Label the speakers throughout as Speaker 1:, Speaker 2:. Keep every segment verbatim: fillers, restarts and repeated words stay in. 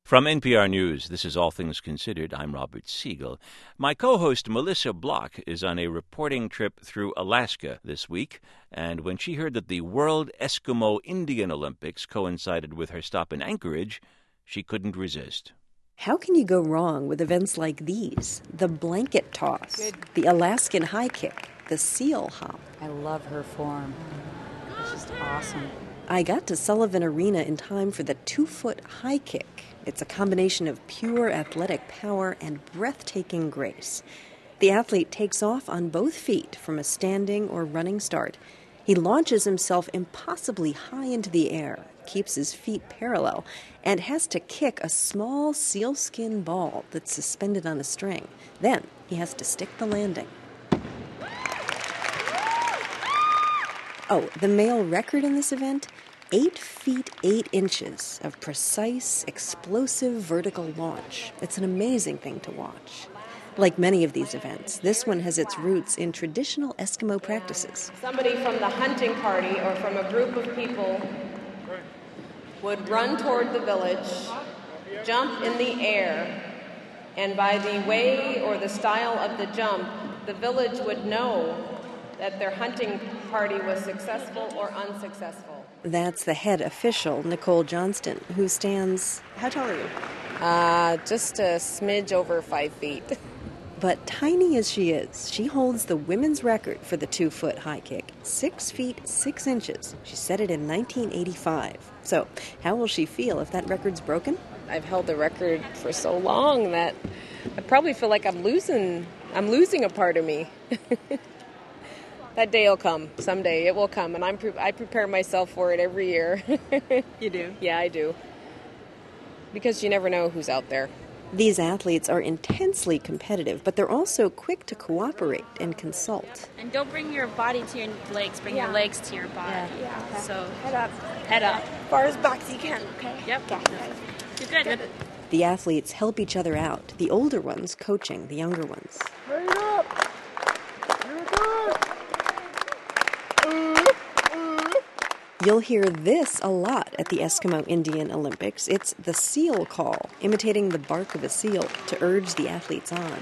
Speaker 1: From N P R News, this is All Things Considered. I'm Robert Siegel. My co-host Melissa Block is on a reporting trip through Alaska this week, and when she heard that the World Eskimo Indian Olympics coincided with her stop in Anchorage, she couldn't resist.
Speaker 2: How can you go wrong with events like these? The blanket toss, Good. the Alaskan high kick, the seal hop.
Speaker 3: I love her form. It's just awesome.
Speaker 2: I got to Sullivan Arena in time for the two-foot high kick. It's a combination of pure athletic power and breathtaking grace. The athlete takes off on both feet from a standing or running start. He launches himself impossibly high into the air, keeps his feet parallel, and has to kick a small sealskin ball that's suspended on a string. Then he has to stick the landing. Oh, the male record in this event? Eight feet, eight inches of precise, explosive vertical launch. It's an amazing thing to watch. Like many of these events, this one has its roots in traditional Eskimo practices.
Speaker 4: Somebody from the hunting party or from a group of people would run toward the village, jump in the air, and by the way or the style of the jump, the village would know that their hunting party was successful or unsuccessful.
Speaker 2: That's the head official, Nicole Johnston, who stands... How tall are you?
Speaker 4: Uh, just a smidge over five feet.
Speaker 2: But tiny as she is, she holds the women's record for the two-foot high kick. Six feet, six inches. She set it in nineteen eighty-five. So, how will she feel if that record's broken?
Speaker 4: I've held the record for so long that I probably feel like I'm losing, I'm losing a part of me. That day will come. Someday it will come, and I'm pre- I prepare myself for it every year.
Speaker 2: You do?
Speaker 4: Yeah, I do. Because you never know who's out there.
Speaker 2: These athletes are intensely competitive, but they're also quick to cooperate and consult.
Speaker 5: And don't bring your body to your legs, bring yeah. your legs to your body.
Speaker 6: Yeah. Yeah. Okay.
Speaker 5: So
Speaker 6: head up.
Speaker 5: Head up.
Speaker 6: As far as back as you can, okay?
Speaker 5: Yep.
Speaker 6: Okay.
Speaker 5: You're good. good.
Speaker 2: The athletes help each other out, the older ones coaching the younger ones.
Speaker 6: Bring it up! You're good!
Speaker 2: You'll hear this a lot at the Eskimo Indian Olympics. It's the seal call, imitating the bark of a seal to urge the athletes on.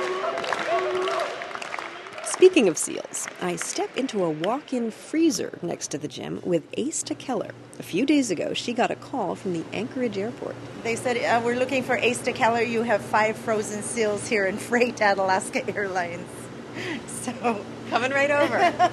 Speaker 2: Speaking of seals, I step into a walk-in freezer next to the gym with Asta Keller. A few days ago, she got a call from the Anchorage airport.
Speaker 7: They said, uh, we're looking for Asta Keller. You have five frozen seals here in freight at Alaska Airlines. So, coming right over.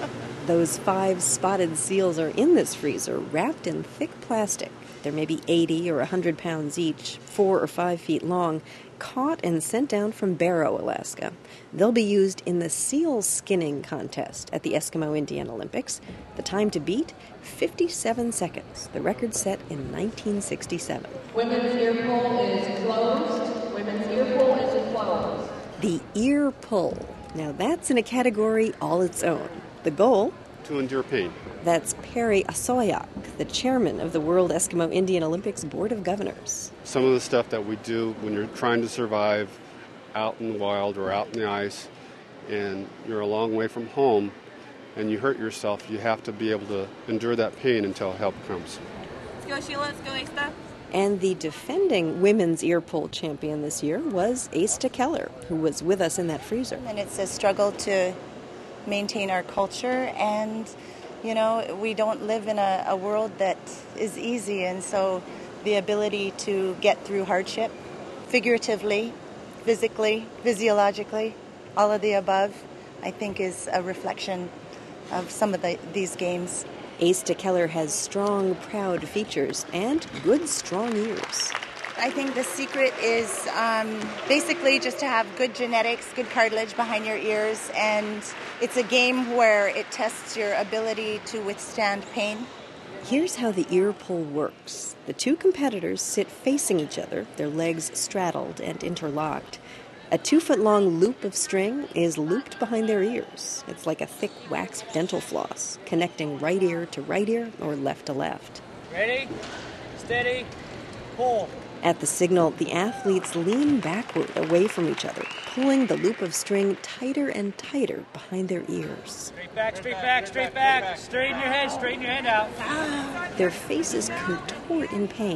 Speaker 2: Those five spotted seals are in this freezer, wrapped in thick plastic. They're maybe eighty or one hundred pounds each, four or five feet long, caught and sent down from Barrow, Alaska. They'll be used in the seal skinning contest at the Eskimo Indian Olympics. The time to beat, fifty-seven seconds. The record set in nineteen sixty-seven.
Speaker 4: Women's ear pull is closed. Women's ear pull is closed.
Speaker 2: The ear pull. Now that's in a category all its own. The goal?
Speaker 8: To endure pain.
Speaker 2: That's Perry Asoyak, the chairman of the World Eskimo Indian Olympics Board of Governors.
Speaker 8: Some of the stuff that we do when you're trying to survive out in the wild or out in the ice and you're a long way from home and you hurt yourself, you have to be able to endure that pain until help comes.
Speaker 5: Let's go, Sheila. Let's go, Asta.
Speaker 2: And the defending women's ear pull champion this year was Asta Keller, who was with us in that freezer.
Speaker 7: And it's a struggle to maintain our culture, and you know, we don't live in a, a world that is easy, and so the ability to get through hardship, figuratively, physically, physiologically, all of the above, I think is a reflection of some of the, these games.
Speaker 2: Asta Keller has strong, proud features and good, strong ears.
Speaker 7: I think the secret is um, basically just to have good genetics, good cartilage behind your ears, and it's a game where it tests your ability to withstand pain.
Speaker 2: Here's how the ear pull works. The two competitors sit facing each other, their legs straddled and interlocked. A two-foot-long loop of string is looped behind their ears. It's like a thick wax dental floss, connecting right ear to right ear or left to left.
Speaker 9: Ready, steady, pull.
Speaker 2: At the signal, the athletes lean backward away from each other, pulling the loop of string tighter and tighter behind their ears.
Speaker 9: Straight back, straight back, straight back. Straighten your head, straighten your head out.
Speaker 2: Their faces contort in pain.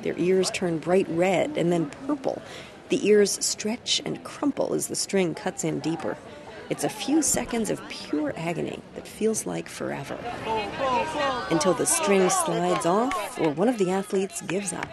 Speaker 2: Their ears turn bright red and then purple. The ears stretch and crumple as the string cuts in deeper. It's a few seconds of pure agony that feels like forever. Until the string slides off or one of the athletes gives up.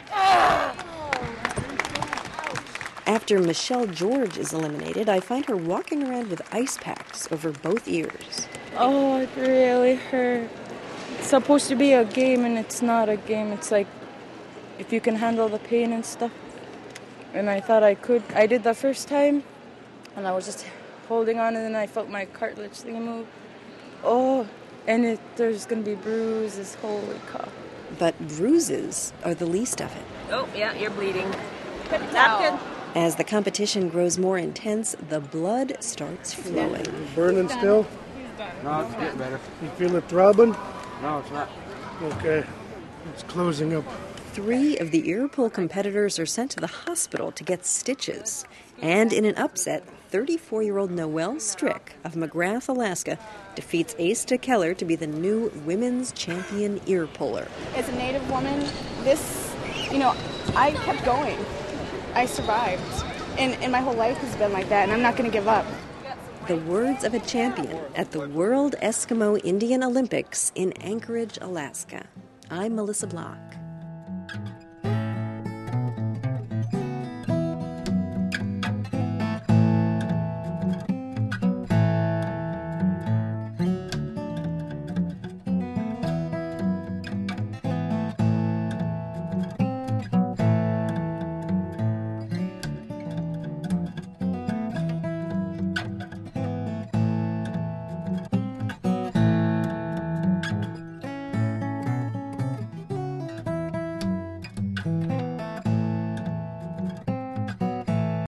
Speaker 2: After Michelle George is eliminated, I find her walking around with ice packs over both ears.
Speaker 10: Oh, it really hurt. It's supposed to be a game, and it's not a game. It's like if you can handle the pain and stuff. And I thought I could. I did the first time, and I was just holding on, and then I felt my cartilage thing move. Oh, and it, there's going to be bruises. Holy cow.
Speaker 2: But bruises are the least of it.
Speaker 4: Oh, yeah, you're bleeding. Napkin.
Speaker 2: As the competition grows more intense, the blood starts flowing.
Speaker 6: Burning still?
Speaker 9: No, it's getting better.
Speaker 6: You feel it throbbing?
Speaker 9: No, it's not.
Speaker 6: Okay. It's closing up.
Speaker 2: Three of the ear pull competitors are sent to the hospital to get stitches. And in an upset, thirty-four-year-old Noelle Strick of McGrath, Alaska, defeats Asta Keller to be the new women's champion ear puller.
Speaker 11: As a Native woman, this, you know, I kept going. I survived. And, and my whole life has been like that, and I'm not going to give up.
Speaker 2: The words of a champion at the World Eskimo Indian Olympics in Anchorage, Alaska. I'm Melissa Block.